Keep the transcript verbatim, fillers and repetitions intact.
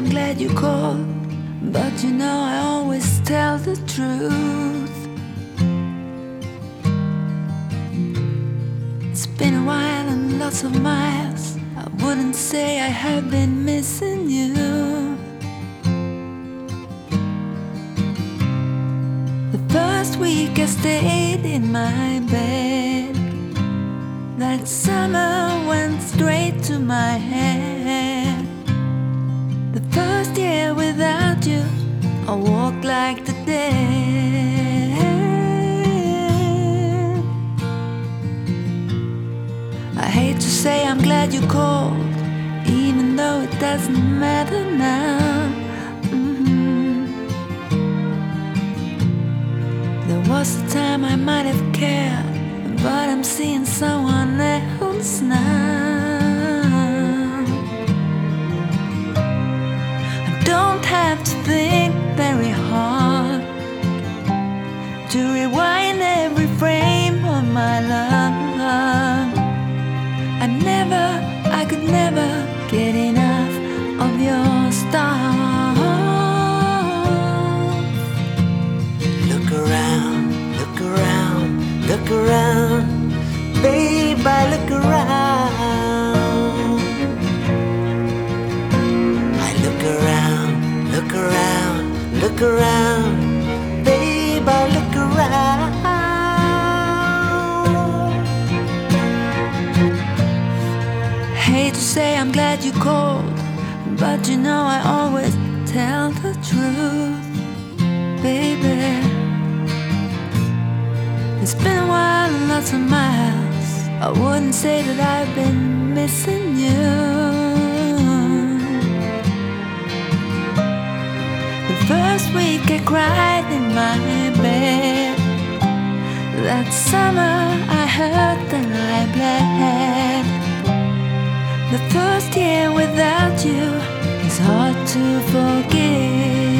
I'm glad you called, but you know I always tell the truth. It's been a while and lots of miles. I wouldn't say I have been missing you. The first week I stayed in my bed. That summer went straight to my head. The first year without you, I walked like the dead. I hate to say I'm glad you called, even though it doesn't matter now. Mm-hmm. There was a time I might have cared, but I'm seeing someone else now. I don't have to think very hard to rewind every frame of my love. I never, I could never get enough of your stuff. Look around, look around, look around, babe, I look around. I look around, look around, look around, babe, I look around. Hate to say I'm glad you called, but you know I always tell the truth, baby. It's been a while and lots of miles. I wouldn't say that I've been missing you. The first week I cried in my bed. That summer I hurt and I bled. The first year without you is hard to forget.